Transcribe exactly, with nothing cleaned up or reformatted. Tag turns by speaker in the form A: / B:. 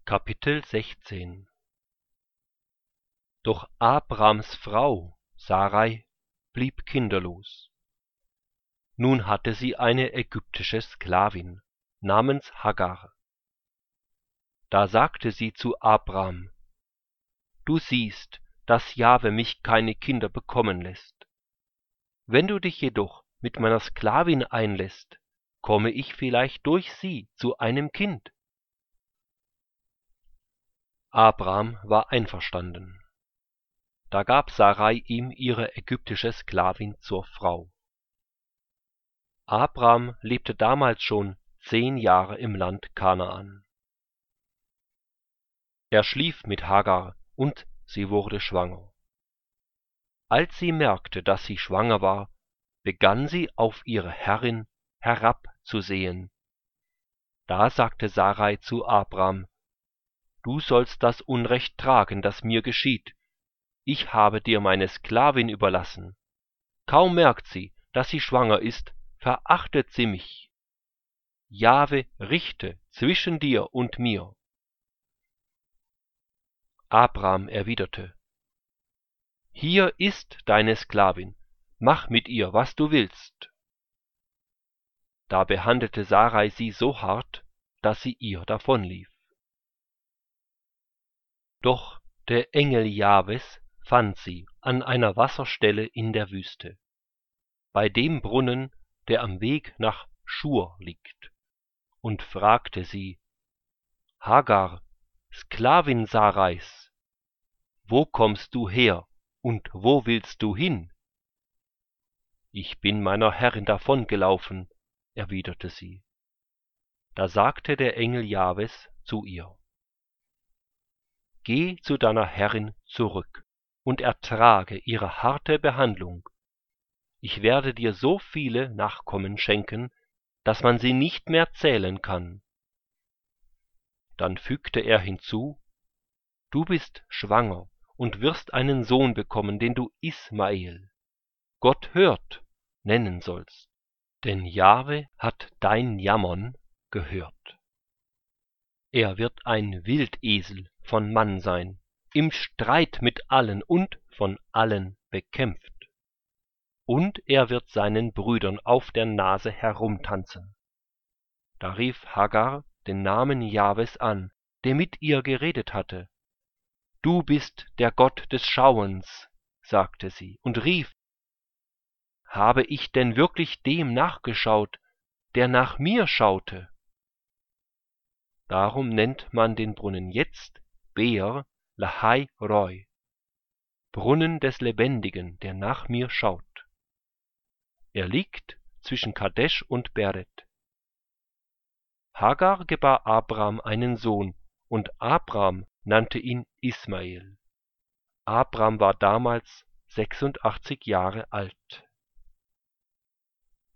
A: Kapitel sechzehn. Doch Abrams Frau Sarai blieb kinderlos. Nun hatte sie eine ägyptische Sklavin namens Hagar. Da sagte sie zu Abram: Du siehst, dass Jahwe mich keine Kinder bekommen lässt. Wenn du dich jedoch mit meiner Sklavin einlässt, komme ich vielleicht durch sie zu einem Kind. Abram war einverstanden. Da gab Sarai ihm ihre ägyptische Sklavin zur Frau. Abram lebte damals schon zehn Jahre im Land Kanaan. Er schlief mit Hagar und sie wurde schwanger. Als sie merkte, dass sie schwanger war, begann sie auf ihre Herrin herabzusehen. Da sagte Sarai zu Abram: Du sollst das Unrecht tragen, das mir geschieht. Ich habe dir meine Sklavin überlassen. Kaum merkt sie, dass sie schwanger ist, verachtet sie mich. Jahwe richte zwischen dir und mir. Abram erwiderte: Hier ist deine Sklavin, mach mit ihr, was du willst. Da behandelte Sarai sie so hart, dass sie ihr davonlief. Doch der Engel Jahwes fand sie an einer Wasserstelle in der Wüste, bei dem Brunnen, der am Weg nach Schur liegt, und fragte sie: Hagar, Sklavin Sarais, wo kommst du her und wo willst du hin? Ich bin meiner Herrin davongelaufen, erwiderte sie. Da sagte der Engel Jahwes zu ihr: Geh zu deiner Herrin zurück und ertrage ihre harte Behandlung. Ich werde dir so viele Nachkommen schenken, dass man sie nicht mehr zählen kann. Dann fügte er hinzu: Du bist schwanger und wirst einen Sohn bekommen, den du Ismael, Gott hört, nennen sollst, denn Jahwe hat dein Jammern gehört. Er wird ein Wildesel von Mann sein, im Streit mit allen und von allen bekämpft. Und er wird seinen Brüdern auf der Nase herumtanzen. Da rief Hagar den Namen Jahwes an, der mit ihr geredet hatte. Du bist der Gott des Schauens, sagte sie, und rief: Habe ich denn wirklich dem nachgeschaut, der nach mir schaute? Darum nennt man den Brunnen jetzt Beer Lahai Roi, Brunnen des Lebendigen, der nach mir schaut. Er liegt zwischen Kadesh und Beret. Hagar gebar Abram einen Sohn, und Abram nannte ihn Ismael. Abram war damals sechsundachtzig Jahre alt.